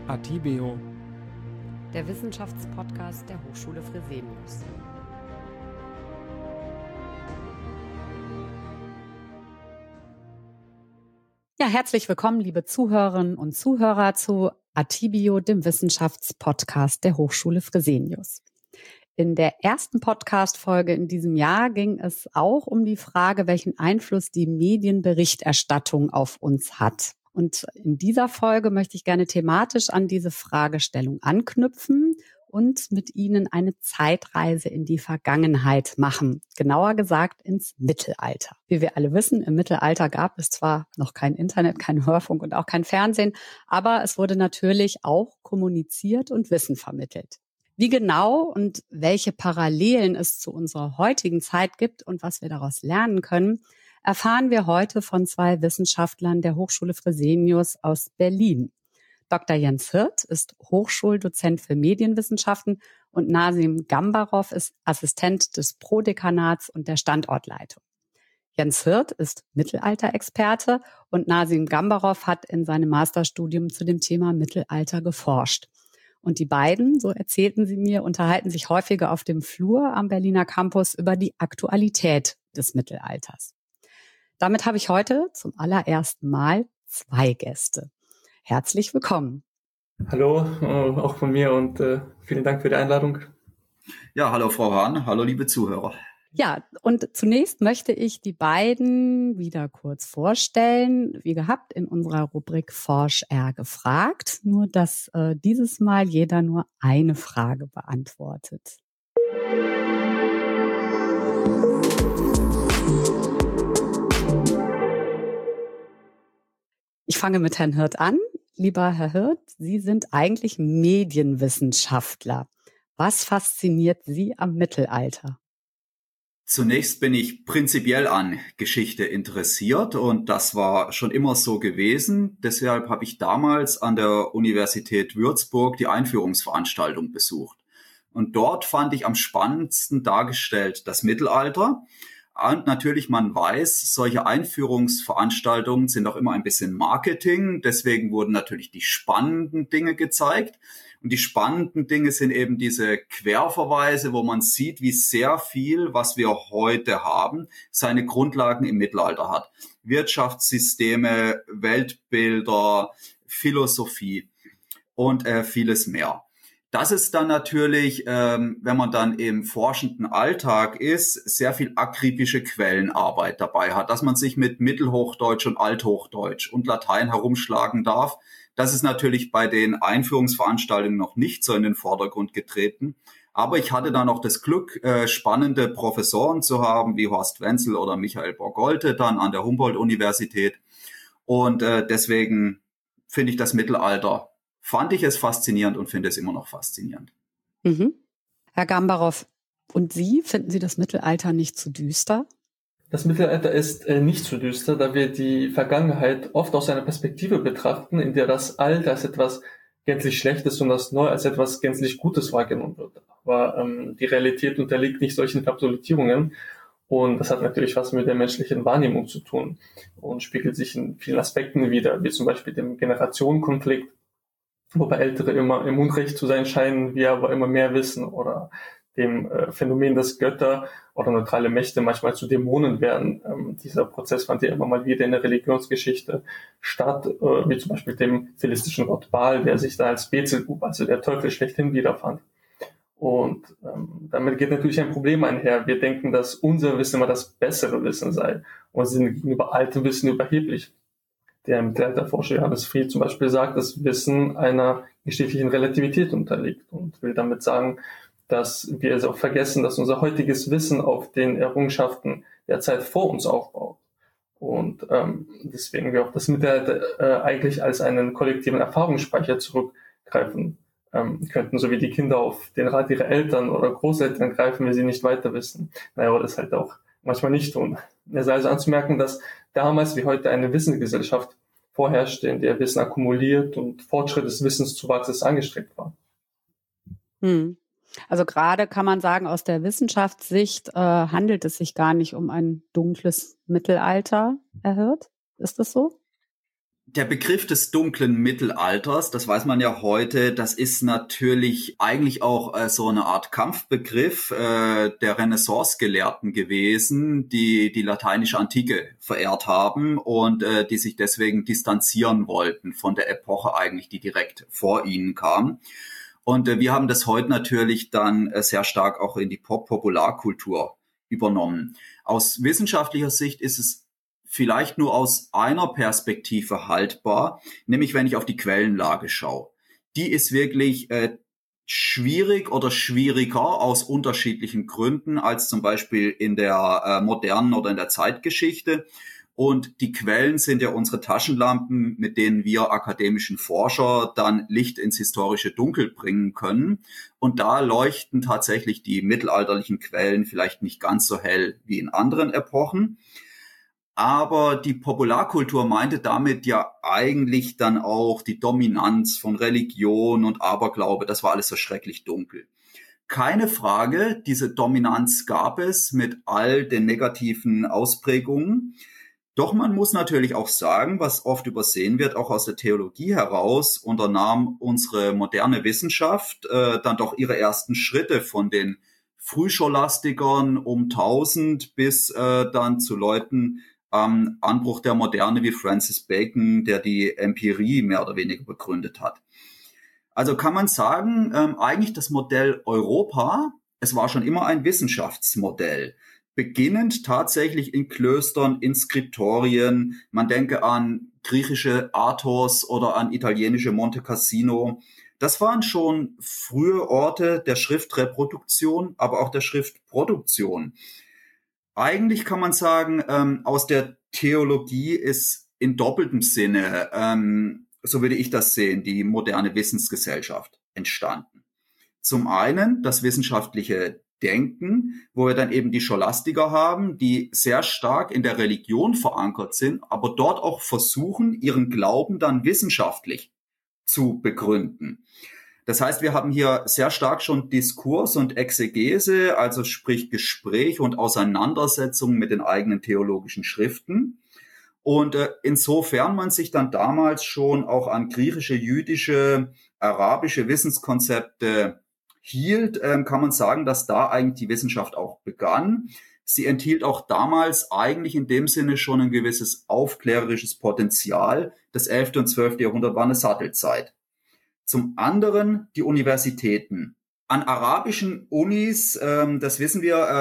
Atibeo, der Wissenschaftspodcast der Hochschule Fresenius. Ja, herzlich willkommen, liebe Zuhörerinnen und Zuhörer, zu Atibeo, dem Wissenschaftspodcast der Hochschule Fresenius. In der ersten Podcast-Folge in diesem Jahr ging es auch um die Frage, welchen Einfluss die Medienberichterstattung auf uns hat. Und in dieser Folge möchte ich gerne thematisch an diese Fragestellung anknüpfen und mit Ihnen eine Zeitreise in die Vergangenheit machen. Genauer gesagt ins Mittelalter. Wie wir alle wissen, im Mittelalter gab es zwar noch kein Internet, kein Hörfunk und auch kein Fernsehen, aber es wurde natürlich auch kommuniziert und Wissen vermittelt. Wie genau und welche Parallelen es zu unserer heutigen Zeit gibt und was wir daraus lernen können, erfahren wir heute von zwei Wissenschaftlern der Hochschule Fresenius aus Berlin. Dr. Jens Hirt ist Hochschuldozent für Medienwissenschaften und Nasim Gambarov ist Assistent des Prodekanats und der Standortleitung. Jens Hirt ist Mittelalterexperte und Nasim Gambarov hat in seinem Masterstudium zu dem Thema Mittelalter geforscht. Und die beiden, so erzählten sie mir, unterhalten sich häufiger auf dem Flur am Berliner Campus über die Aktualität des Mittelalters. Damit habe ich heute zum allerersten Mal zwei Gäste. Herzlich willkommen. Hallo, auch von mir und vielen Dank für die Einladung. Ja, hallo Frau Hahn, hallo liebe Zuhörer. Ja, und zunächst möchte ich die beiden wieder kurz vorstellen, wie gehabt in unserer Rubrik Forsch R gefragt, nur dass dieses Mal jeder nur eine Frage beantwortet. Ich fange mit Herrn Hirt an. Lieber Herr Hirt, Sie sind eigentlich Medienwissenschaftler. Was fasziniert Sie am Mittelalter? Zunächst bin ich prinzipiell an Geschichte interessiert und das war schon immer so gewesen. Deshalb habe ich damals an der Universität Würzburg die Einführungsveranstaltung besucht. Und dort fand ich am spannendsten dargestellt das Mittelalter. Und natürlich, man weiß, solche Einführungsveranstaltungen sind auch immer ein bisschen Marketing. Deswegen wurden natürlich die spannenden Dinge gezeigt. Und die spannenden Dinge sind eben diese Querverweise, wo man sieht, wie sehr viel, was wir heute haben, seine Grundlagen im Mittelalter hat. Wirtschaftssysteme, Weltbilder, Philosophie und vieles mehr. Das ist dann natürlich, wenn man dann im forschenden Alltag ist, sehr viel akribische Quellenarbeit dabei hat, dass man sich mit Mittelhochdeutsch und Althochdeutsch und Latein herumschlagen darf. Das ist natürlich bei den Einführungsveranstaltungen noch nicht so in den Vordergrund getreten. Aber ich hatte dann auch das Glück, spannende Professoren zu haben, wie Horst Wenzel oder Michael Borgolte dann an der Humboldt-Universität. Und deswegen finde ich das Mittelalter, fand ich es faszinierend und finde es immer noch faszinierend. Mhm. Herr Gambarov, und Sie, finden Sie das Mittelalter nicht zu düster? Das Mittelalter ist nicht zu düster, da wir die Vergangenheit oft aus einer Perspektive betrachten, in der das Alte als etwas gänzlich Schlechtes und das Neue als etwas gänzlich Gutes wahrgenommen wird. Aber die Realität unterliegt nicht solchen Verabsolutierungen und das hat natürlich was mit der menschlichen Wahrnehmung zu tun und spiegelt sich in vielen Aspekten wider, wie zum Beispiel dem Generationenkonflikt, wobei Ältere immer im Unrecht zu sein scheinen, wir aber immer mehr wissen, oder dem Phänomen, dass Götter oder neutrale Mächte manchmal zu Dämonen werden. Dieser Prozess fand ja immer mal wieder in der Religionsgeschichte statt, wie zum Beispiel dem philistischen Gott Baal, der sich da als Beelzebub, also der Teufel schlechthin, wiederfand. Und damit geht natürlich ein Problem einher. Wir denken, dass unser Wissen immer das bessere Wissen sei und sind gegenüber altem Wissen überheblich. Der Mittelalterforscher Johannes Fried zum Beispiel sagt, dass Wissen einer geschichtlichen Relativität unterliegt und will damit sagen, dass wir es auch vergessen, dass unser heutiges Wissen auf den Errungenschaften der Zeit vor uns aufbaut. Und deswegen wir auf das Mittelalter eigentlich als einen kollektiven Erfahrungsspeicher zurückgreifen könnten, so wie die Kinder auf den Rat ihrer Eltern oder Großeltern greifen, wenn sie nicht weiter wissen. Naja, aber das halt auch manchmal nicht tun. Es ist also anzumerken, dass damals wie heute eine Wissensgesellschaft vorherrschte, in der Wissen akkumuliert und Fortschritt des Wissenszuwachses angestrebt war. Also gerade kann man sagen, aus der Wissenschaftssicht handelt es sich gar nicht um ein dunkles Mittelalter, Herr Hirt. Ist das so? Der Begriff des dunklen Mittelalters, das weiß man ja heute, das ist natürlich eigentlich auch so eine Art Kampfbegriff der Renaissance-Gelehrten gewesen, die die lateinische Antike verehrt haben und die sich deswegen distanzieren wollten von der Epoche eigentlich, die direkt vor ihnen kam. Und wir haben das heute natürlich dann sehr stark auch in die Popularkultur übernommen. Aus wissenschaftlicher Sicht ist es vielleicht nur aus einer Perspektive haltbar, nämlich wenn ich auf die Quellenlage schaue. Die ist wirklich schwierig oder schwieriger aus unterschiedlichen Gründen als zum Beispiel in der modernen oder in der Zeitgeschichte. Und die Quellen sind ja unsere Taschenlampen, mit denen wir akademischen Forscher dann Licht ins historische Dunkel bringen können. Und da leuchten tatsächlich die mittelalterlichen Quellen vielleicht nicht ganz so hell wie in anderen Epochen. Aber die Popularkultur meinte damit ja eigentlich dann auch die Dominanz von Religion und Aberglaube. Das war alles so schrecklich dunkel. Keine Frage, diese Dominanz gab es mit all den negativen Ausprägungen. Doch man muss natürlich auch sagen, was oft übersehen wird, auch aus der Theologie heraus, unternahm unsere moderne Wissenschaft dann doch ihre ersten Schritte von den Frühscholastikern um 1000 bis dann zu Leuten am Anbruch der Moderne wie Francis Bacon, der die Empirie mehr oder weniger begründet hat. Also kann man sagen, eigentlich das Modell Europa, es war schon immer ein Wissenschaftsmodell, beginnend tatsächlich in Klöstern, in Skriptorien, man denke an griechische Athos oder an italienische Monte Cassino. Das waren schon frühe Orte der Schriftreproduktion, aber auch der Schriftproduktion. Eigentlich kann man sagen, aus der Theologie ist in doppeltem Sinne, so würde ich das sehen, die moderne Wissensgesellschaft entstanden. Zum einen das wissenschaftliche Denken, wo wir dann eben die Scholastiker haben, die sehr stark in der Religion verankert sind, aber dort auch versuchen, ihren Glauben dann wissenschaftlich zu begründen. Das heißt, wir haben hier sehr stark schon Diskurs und Exegese, also sprich Gespräch und Auseinandersetzung mit den eigenen theologischen Schriften. Und insofern man sich dann damals schon auch an griechische, jüdische, arabische Wissenskonzepte hielt, kann man sagen, dass da eigentlich die Wissenschaft auch begann. Sie enthielt auch damals eigentlich in dem Sinne schon ein gewisses aufklärerisches Potenzial. Das 11. und 12. Jahrhundert war eine Sattelzeit. Zum anderen die Universitäten. An arabischen Unis, das wissen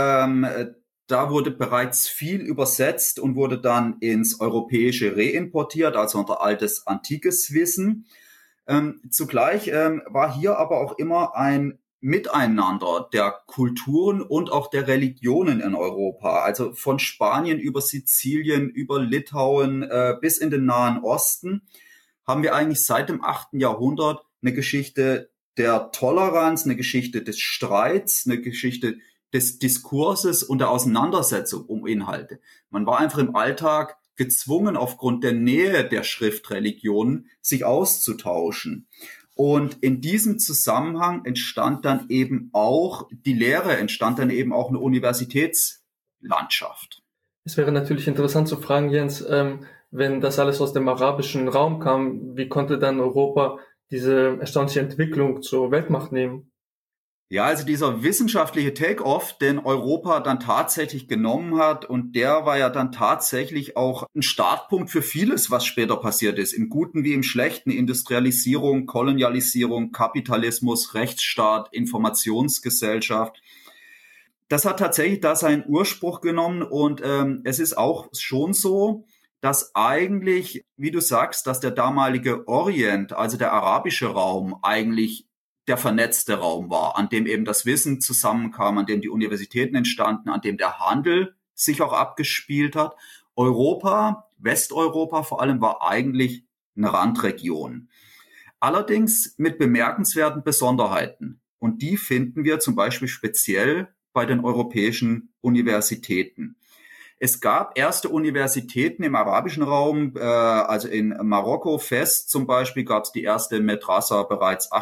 wir, da wurde bereits viel übersetzt und wurde dann ins Europäische reimportiert, also unter altes, antikes Wissen. Zugleich war hier aber auch immer ein Miteinander der Kulturen und auch der Religionen in Europa. Also von Spanien über Sizilien, über Litauen bis in den Nahen Osten haben wir eigentlich seit dem 8. Jahrhundert eine Geschichte der Toleranz, eine Geschichte des Streits, eine Geschichte des Diskurses und der Auseinandersetzung um Inhalte. Man war einfach im Alltag gezwungen, aufgrund der Nähe der Schriftreligionen sich auszutauschen. Und in diesem Zusammenhang entstand dann eben auch die Lehre, entstand dann eben auch eine Universitätslandschaft. Es wäre natürlich interessant zu fragen, Jens, wenn das alles aus dem arabischen Raum kam, wie konnte dann Europa diese erstaunliche Entwicklung zur Weltmacht nehmen? Ja, also dieser wissenschaftliche Take-off, den Europa dann tatsächlich genommen hat, und der war ja dann tatsächlich auch ein Startpunkt für vieles, was später passiert ist, im Guten wie im Schlechten: Industrialisierung, Kolonialisierung, Kapitalismus, Rechtsstaat, Informationsgesellschaft. Das hat tatsächlich da seinen Ursprung genommen, und es ist auch schon so, dass eigentlich, wie du sagst, dass der damalige Orient, also der arabische Raum, eigentlich der vernetzte Raum war, an dem eben das Wissen zusammenkam, an dem die Universitäten entstanden, an dem der Handel sich auch abgespielt hat. Europa, Westeuropa vor allem, war eigentlich eine Randregion. Allerdings mit bemerkenswerten Besonderheiten. Und die finden wir zum Beispiel speziell bei den europäischen Universitäten. Es gab erste Universitäten im arabischen Raum, also in Marokko, Fez zum Beispiel, gab es die erste Madrasa bereits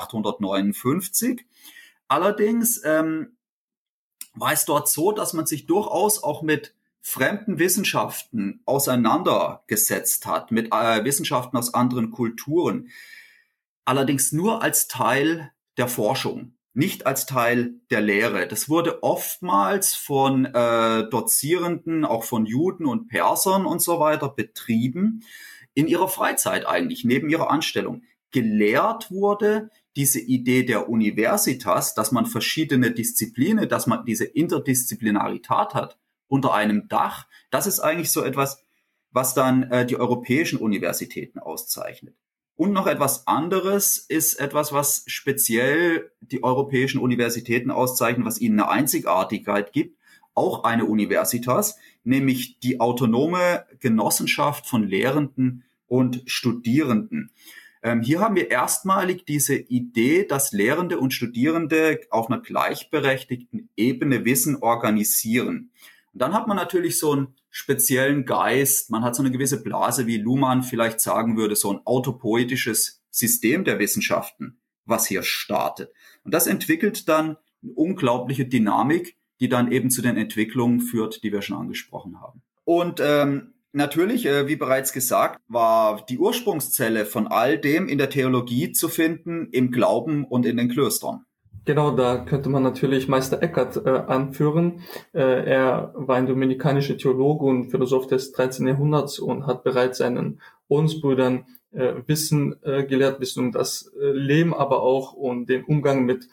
859. Allerdings war es dort so, dass man sich durchaus auch mit fremden Wissenschaften auseinandergesetzt hat, mit Wissenschaften aus anderen Kulturen, allerdings nur als Teil der Forschung, nicht als Teil der Lehre. Das wurde oftmals von Dozierenden, auch von Juden und Persern und so weiter betrieben, in ihrer Freizeit eigentlich, neben ihrer Anstellung. Gelehrt wurde diese Idee der Universitas, dass man verschiedene Disziplinen, dass man diese Interdisziplinarität hat unter einem Dach. Das ist eigentlich so etwas, was dann die europäischen Universitäten auszeichnet. Und noch etwas anderes ist etwas, was speziell die europäischen Universitäten auszeichnet, was ihnen eine Einzigartigkeit gibt, auch eine Universitas, nämlich die autonome Genossenschaft von Lehrenden und Studierenden. Hier haben wir erstmalig diese Idee, dass Lehrende und Studierende auf einer gleichberechtigten Ebene Wissen organisieren. Und dann hat man natürlich so einen speziellen Geist, man hat so eine gewisse Blase, wie Luhmann vielleicht sagen würde, so ein autopoetisches System der Wissenschaften, was hier startet. Und das entwickelt dann eine unglaubliche Dynamik, die dann eben zu den Entwicklungen führt, die wir schon angesprochen haben. Und natürlich, wie bereits gesagt, war die Ursprungszelle von all dem in der Theologie zu finden, im Glauben und in den Klöstern. Genau, da könnte man natürlich Meister Eckhart anführen. Er war ein dominikanischer Theologe und Philosoph des 13. Jahrhunderts und hat bereits seinen Ordensbrüdern Wissen gelehrt, Wissen um das Leben, aber auch um den Umgang mit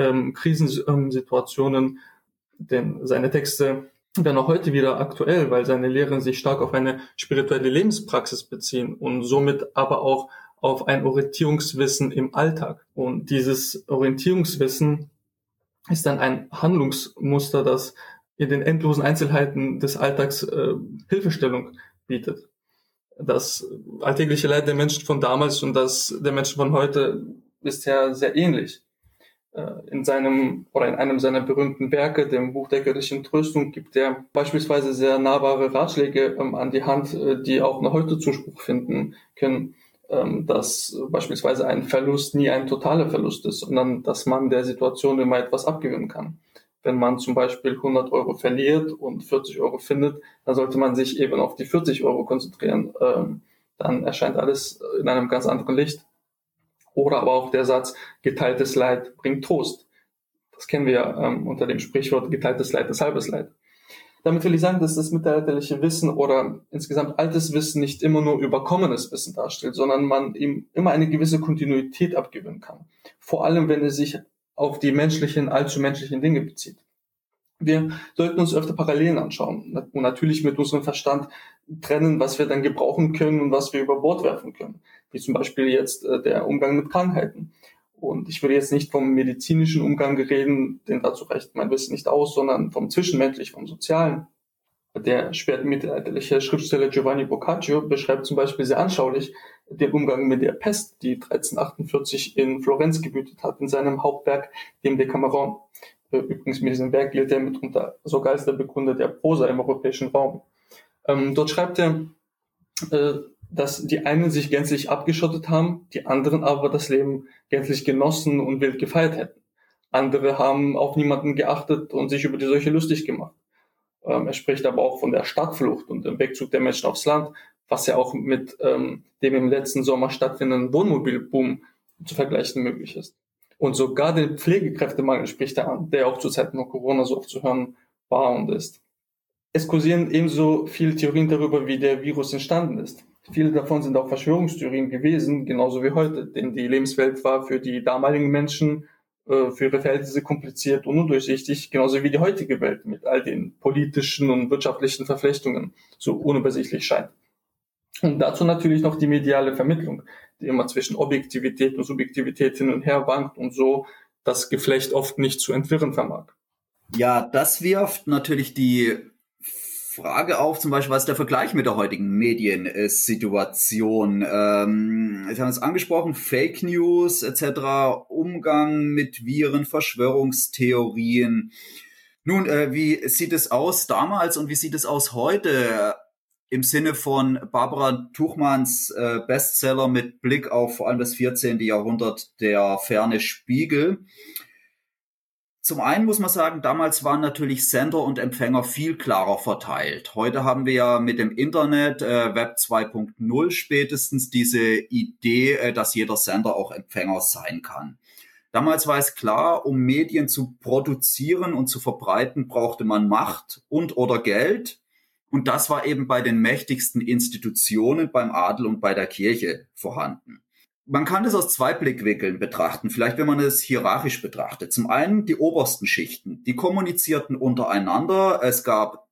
Krisensituationen. Denn seine Texte werden auch heute wieder aktuell, weil seine Lehren sich stark auf eine spirituelle Lebenspraxis beziehen und somit aber auch auf ein Orientierungswissen im Alltag. Und dieses Orientierungswissen ist dann ein Handlungsmuster, das in den endlosen Einzelheiten des Alltags Hilfestellung bietet. Das alltägliche Leid der Menschen von damals und das der Menschen von heute ist ja sehr ähnlich. In einem seiner berühmten Werke, dem Buch der göttlichen Tröstung, gibt er beispielsweise sehr nahbare Ratschläge an die Hand, die auch noch heute Zuspruch finden können, dass beispielsweise ein Verlust nie ein totaler Verlust ist, sondern dass man der Situation immer etwas abgewinnen kann. Wenn man zum Beispiel 100 Euro verliert und 40 Euro findet, dann sollte man sich eben auf die 40 Euro konzentrieren. Dann erscheint alles in einem ganz anderen Licht. Oder aber auch der Satz, geteiltes Leid bringt Trost. Das kennen wir ja unter dem Sprichwort, geteiltes Leid ist halbes Leid. Damit will ich sagen, dass das mittelalterliche Wissen oder insgesamt altes Wissen nicht immer nur überkommenes Wissen darstellt, sondern man ihm immer eine gewisse Kontinuität abgewinnen kann. Vor allem, wenn es sich auf die menschlichen, allzu menschlichen Dinge bezieht. Wir sollten uns öfter Parallelen anschauen und natürlich mit unserem Verstand trennen, was wir dann gebrauchen können und was wir über Bord werfen können. Wie zum Beispiel jetzt der Umgang mit Krankheiten. Und ich würde jetzt nicht vom medizinischen Umgang reden, denn dazu reicht mein Wissen nicht aus, sondern vom Zwischenmenschlichen, vom Sozialen. Der spätmittelalterliche Schriftsteller Giovanni Boccaccio beschreibt zum Beispiel sehr anschaulich den Umgang mit der Pest, die 1348 in Florenz gewütet hat, in seinem Hauptwerk, dem Decameron. Übrigens mit diesem Werk gilt er mitunter sogar als der Begründer der Prosa im europäischen Raum. Dort schreibt er, dass die einen sich gänzlich abgeschottet haben, die anderen aber das Leben gänzlich genossen und wild gefeiert hätten. Andere haben auf niemanden geachtet und sich über die Seuche lustig gemacht. Er spricht aber auch von der Stadtflucht und dem Wegzug der Menschen aufs Land, was ja auch mit dem im letzten Sommer stattfindenden Wohnmobilboom zu vergleichen möglich ist. Und sogar den Pflegekräftemangel spricht er an, der auch zu Zeiten von Corona so oft zu hören war und ist. Es kursieren ebenso viele Theorien darüber, wie der Virus entstanden ist. Viele davon sind auch Verschwörungstheorien gewesen, genauso wie heute, denn die Lebenswelt war für die damaligen Menschen für ihre Verhältnisse kompliziert und undurchsichtig, genauso wie die heutige Welt mit all den politischen und wirtschaftlichen Verflechtungen so unübersichtlich scheint. Und dazu natürlich noch die mediale Vermittlung, die immer zwischen Objektivität und Subjektivität hin und her wankt und so das Geflecht oft nicht zu entwirren vermag. Ja, das wirft natürlich die Frage auf, zum Beispiel, was ist der Vergleich mit der heutigen Mediensituation? Sie haben es angesprochen, Fake News etc., Umgang mit Viren, Verschwörungstheorien. Nun, wie sieht es aus damals und wie sieht es aus heute im Sinne von Barbara Tuchmans Bestseller mit Blick auf vor allem das 14. Jahrhundert, der ferne Spiegel? Zum einen muss man sagen, damals waren natürlich Sender und Empfänger viel klarer verteilt. Heute haben wir ja mit dem Internet, Web 2.0 spätestens, diese Idee, dass jeder Sender auch Empfänger sein kann. Damals war es klar, um Medien zu produzieren und zu verbreiten, brauchte man Macht und oder Geld. Und das war eben bei den mächtigsten Institutionen, beim Adel und bei der Kirche vorhanden. Man kann das aus zwei Blickwinkeln betrachten, vielleicht wenn man es hierarchisch betrachtet. Zum einen die obersten Schichten, die kommunizierten untereinander. Es gab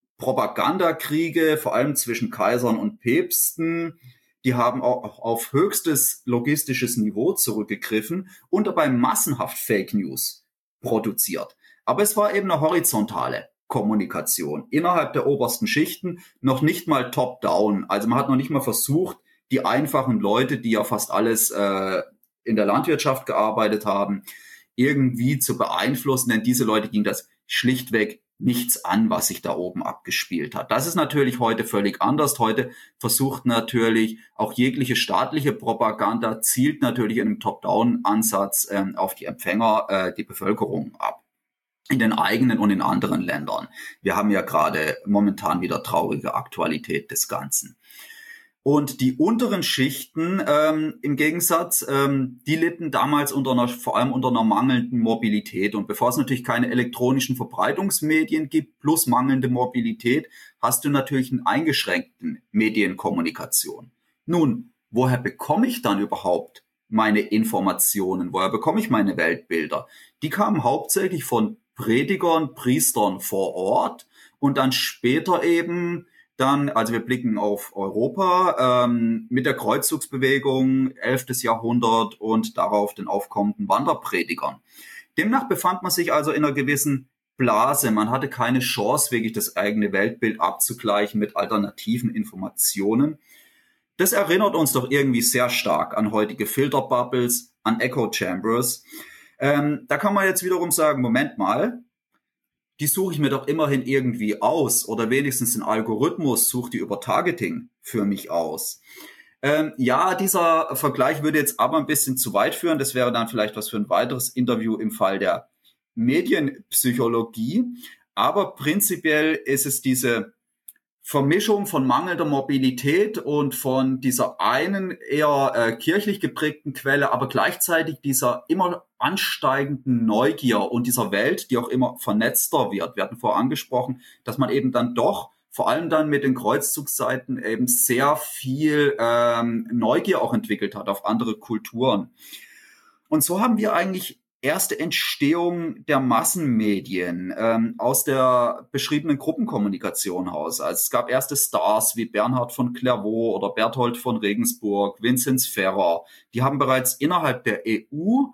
Propagandakriege, vor allem zwischen Kaisern und Päpsten. Die haben auch auf höchstes logistisches Niveau zurückgegriffen und dabei massenhaft Fake News produziert. Aber es war eben eine horizontale Kommunikation innerhalb der obersten Schichten, noch nicht mal top-down. Also man hat noch nicht mal versucht, die einfachen Leute, die ja fast alles in der Landwirtschaft gearbeitet haben, irgendwie zu beeinflussen, denn diese Leute ging das schlichtweg nichts an, was sich da oben abgespielt hat. Das ist natürlich heute völlig anders. Heute versucht natürlich auch jegliche staatliche Propaganda, zielt natürlich in einem Top-Down-Ansatz auf die Empfänger, die Bevölkerung ab. In den eigenen und in anderen Ländern. Wir haben ja gerade momentan wieder traurige Aktualität des Ganzen. Und die unteren Schichten im Gegensatz, die litten damals vor allem unter einer mangelnden Mobilität. Und bevor es natürlich keine elektronischen Verbreitungsmedien gibt, plus mangelnde Mobilität, hast du natürlich einen eingeschränkten Medienkommunikation. Nun, woher bekomme ich dann überhaupt meine Informationen? Woher bekomme ich meine Weltbilder? Die kamen hauptsächlich von Predigern, Priestern vor Ort und dann später eben also wir blicken auf Europa mit der Kreuzzugsbewegung 11. Jahrhundert und darauf den aufkommenden Wanderpredigern. Demnach befand man sich also in einer gewissen Blase. Man hatte keine Chance, wirklich das eigene Weltbild abzugleichen mit alternativen Informationen. Das erinnert uns doch irgendwie sehr stark an heutige Filterbubbles, an Echo Chambers. Da kann man jetzt wiederum sagen, Moment mal, die suche ich mir doch immerhin irgendwie aus oder wenigstens ein Algorithmus sucht die über Targeting für mich aus. Ja, dieser Vergleich würde jetzt aber ein bisschen zu weit führen. Das wäre dann vielleicht was für ein weiteres Interview im Fall der Medienpsychologie. Aber prinzipiell ist es diese Vermischung von mangelnder Mobilität und von dieser einen eher kirchlich geprägten Quelle, aber gleichzeitig dieser immer ansteigenden Neugier und dieser Welt, die auch immer vernetzter wird. Wir hatten vorher angesprochen, dass man eben dann doch, vor allem dann mit den Kreuzzugsseiten, eben sehr viel Neugier auch entwickelt hat auf andere Kulturen. Und so haben wir eigentlich erste Entstehung der Massenmedien aus der beschriebenen Gruppenkommunikation aus. Also es gab erste Stars wie Bernhard von Clairvaux oder Berthold von Regensburg, Vinzenz Ferrer. Die haben bereits innerhalb der EU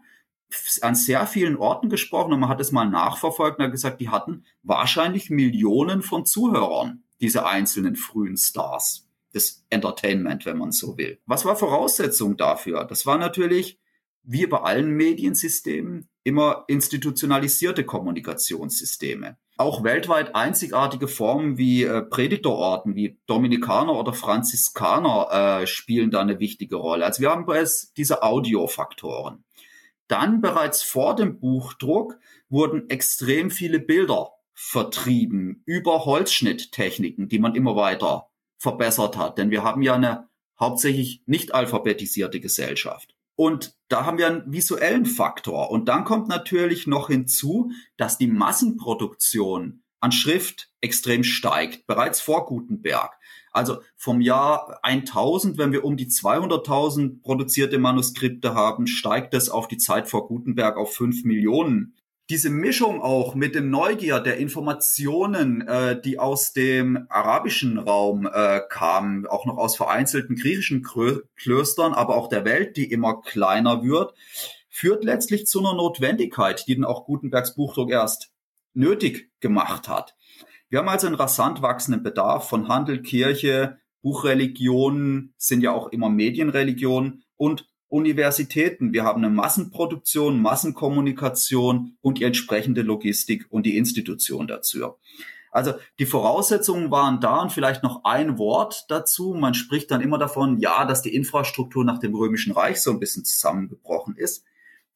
an sehr vielen Orten gesprochen und man hat es mal nachverfolgt und hat gesagt, die hatten wahrscheinlich Millionen von Zuhörern, diese einzelnen frühen Stars. Das Entertainment, wenn man so will. Was war Voraussetzung dafür? Das war natürlich, wie bei allen Mediensystemen, immer institutionalisierte Kommunikationssysteme. Auch weltweit einzigartige Formen wie Predigerorden, wie Dominikaner oder Franziskaner spielen da eine wichtige Rolle. Also wir haben bereits diese Audiofaktoren. Dann bereits vor dem Buchdruck wurden extrem viele Bilder vertrieben über Holzschnitttechniken, die man immer weiter verbessert hat. Denn wir haben ja eine hauptsächlich nicht alphabetisierte Gesellschaft. Und da haben wir einen visuellen Faktor. Und dann kommt natürlich noch hinzu, dass die Massenproduktion an Schrift extrem steigt, bereits vor Gutenberg. Also vom Jahr 1000, wenn wir um die 200.000 produzierte Manuskripte haben, steigt es auf die Zeit vor Gutenberg auf 5 Millionen. Diese Mischung auch mit dem Neugier der Informationen, die aus dem arabischen Raum kamen, auch noch aus vereinzelten griechischen Klöstern, aber auch der Welt, die immer kleiner wird, führt letztlich zu einer Notwendigkeit, die dann auch Gutenbergs Buchdruck erst nötig gemacht hat. Wir haben also einen rasant wachsenden Bedarf von Handel, Kirche, Buchreligionen, sind ja auch immer Medienreligionen und Universitäten. Wir haben eine Massenproduktion, Massenkommunikation und die entsprechende Logistik und die Institution dazu. Also die Voraussetzungen waren da und vielleicht noch ein Wort dazu. Man spricht dann immer davon, ja, dass die Infrastruktur nach dem Römischen Reich so ein bisschen zusammengebrochen ist.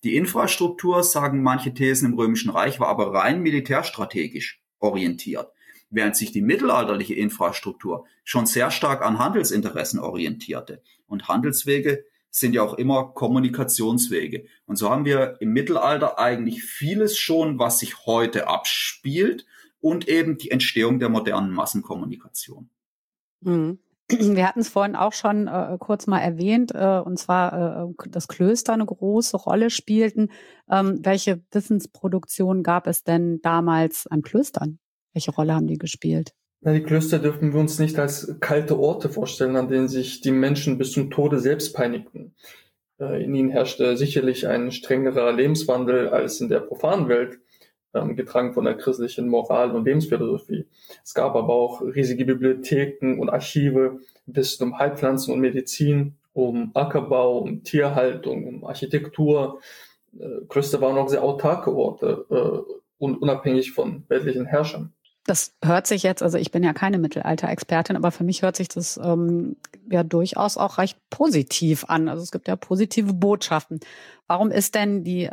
Die Infrastruktur, sagen manche Thesen im Römischen Reich, war aber rein militärstrategisch orientiert, während sich die mittelalterliche Infrastruktur schon sehr stark an Handelsinteressen orientierte. Und Handelswege sind ja auch immer Kommunikationswege. Und so haben wir im Mittelalter eigentlich vieles schon, was sich heute abspielt und eben die Entstehung der modernen Massenkommunikation. Mhm. Wir hatten es vorhin auch schon kurz mal erwähnt, und zwar, dass Klöster eine große Rolle spielten. Welche Wissensproduktion gab es denn damals an Klöstern? Welche Rolle haben die gespielt? Na, die Klöster dürfen wir uns nicht als kalte Orte vorstellen, an denen sich die Menschen bis zum Tode selbst peinigten. In ihnen herrschte sicherlich ein strengerer Lebenswandel als in der profanen Welt, getragen von der christlichen Moral und Lebensphilosophie. Es gab aber auch riesige Bibliotheken und Archive, Wissen um Heilpflanzen und Medizin, um Ackerbau, um Tierhaltung, um Architektur. Klöster waren auch sehr autarke Orte und unabhängig von weltlichen Herrschern. Das hört sich jetzt, also ich bin ja keine Mittelalter-Expertin, aber für mich hört sich das ja durchaus auch recht positiv an. Also es gibt ja positive Botschaften. Warum ist denn die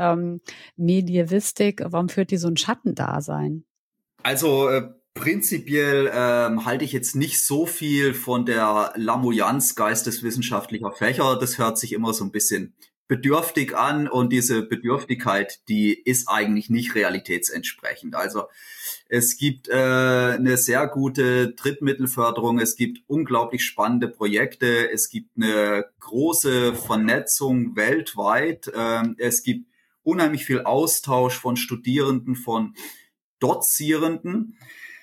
Medievistik, warum führt die so ein Schattendasein? Also prinzipiell halte ich jetzt nicht so viel von der Lamoyanz geisteswissenschaftlicher Fächer. Das hört sich immer so ein bisschen bedürftig an und diese Bedürftigkeit, die ist eigentlich nicht realitätsentsprechend. Also es gibt eine sehr gute Drittmittelförderung, es gibt unglaublich spannende Projekte, es gibt eine große Vernetzung weltweit, es gibt unheimlich viel Austausch von Studierenden, von Dozierenden.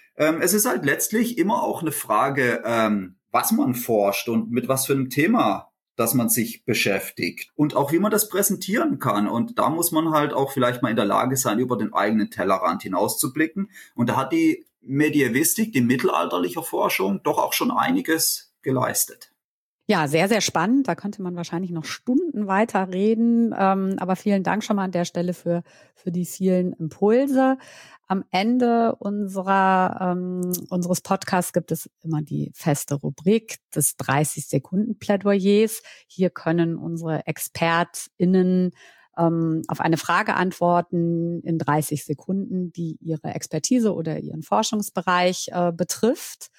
Es ist halt letztlich immer auch eine Frage, was man forscht und mit was für einem Thema, dass man sich beschäftigt und auch wie man das präsentieren kann. Und da muss man halt auch vielleicht mal in der Lage sein, über den eigenen Tellerrand hinauszublicken. Und da hat die Medievistik, die mittelalterliche Forschung, doch auch schon einiges geleistet. Ja, sehr, sehr spannend. Da könnte man wahrscheinlich noch Stunden weiter reden. Aber vielen Dank schon mal an der Stelle für die vielen Impulse. Am Ende unseres Podcasts gibt es immer die feste Rubrik des 30-Sekunden-Plädoyers. Hier können unsere ExpertInnen auf eine Frage antworten in 30 Sekunden, die ihre Expertise oder ihren Forschungsbereich betrifft.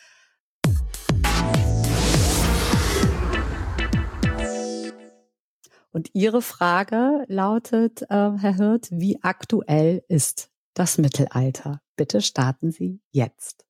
Und Ihre Frage lautet, Herr Hirt, wie aktuell ist das Mittelalter? Bitte starten Sie jetzt.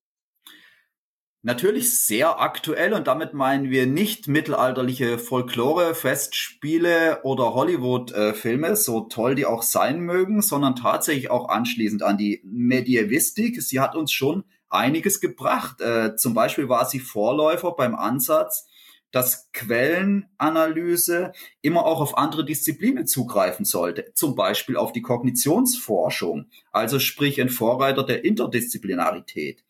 Natürlich sehr aktuell und damit meinen wir nicht mittelalterliche Folklore, Festspiele oder Hollywood-Filme, so toll die auch sein mögen, sondern tatsächlich auch anschließend an die Medievistik. Sie hat uns schon einiges gebracht. Zum Beispiel war sie Vorläufer beim Ansatz, dass Quellenanalyse immer auch auf andere Disziplinen zugreifen sollte, zum Beispiel auf die Kognitionsforschung, also sprich ein Vorreiter der Interdisziplinarität.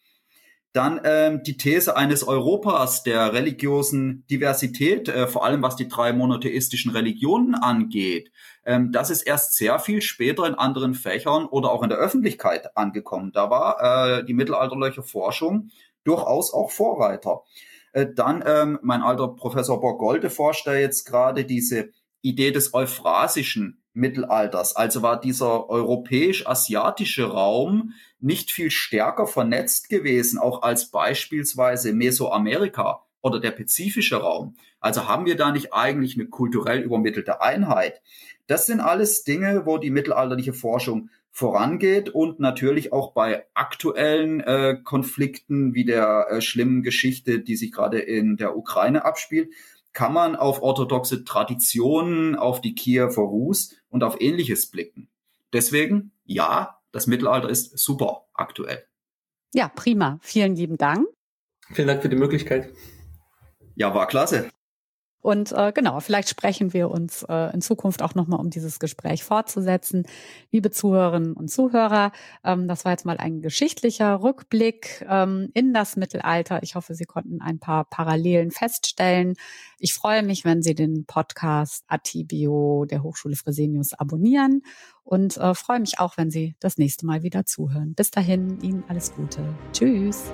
Dann die These eines Europas der religiösen Diversität, vor allem was die 3 monotheistischen Religionen angeht. Das ist erst sehr viel später in anderen Fächern oder auch in der Öffentlichkeit angekommen. Da war die mittelalterliche Forschung durchaus auch Vorreiter. Dann mein alter Professor Borgolde forscht da jetzt gerade diese Idee des euphrasischen Mittelalters. Also war dieser europäisch-asiatische Raum nicht viel stärker vernetzt gewesen, auch als beispielsweise Mesoamerika oder der pazifische Raum. Also haben wir da nicht eigentlich eine kulturell übermittelte Einheit? Das sind alles Dinge, wo die mittelalterliche Forschung vorangeht und natürlich auch bei aktuellen Konflikten wie der schlimmen Geschichte, die sich gerade in der Ukraine abspielt, kann man auf orthodoxe Traditionen, auf die Kiewer Rus und auf Ähnliches blicken. Deswegen, ja, das Mittelalter ist super aktuell. Ja, prima. Vielen lieben Dank. Vielen Dank für die Möglichkeit. Ja, war klasse. Und genau, vielleicht sprechen wir uns in Zukunft auch nochmal, um dieses Gespräch fortzusetzen. Liebe Zuhörerinnen und Zuhörer, das war jetzt mal ein geschichtlicher Rückblick in das Mittelalter. Ich hoffe, Sie konnten ein paar Parallelen feststellen. Ich freue mich, wenn Sie den Podcast Atibio der Hochschule Fresenius abonnieren und freue mich auch, wenn Sie das nächste Mal wieder zuhören. Bis dahin, Ihnen alles Gute. Tschüss.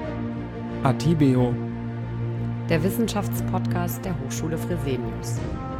Atibio, der Wissenschaftspodcast der Hochschule Fresenius.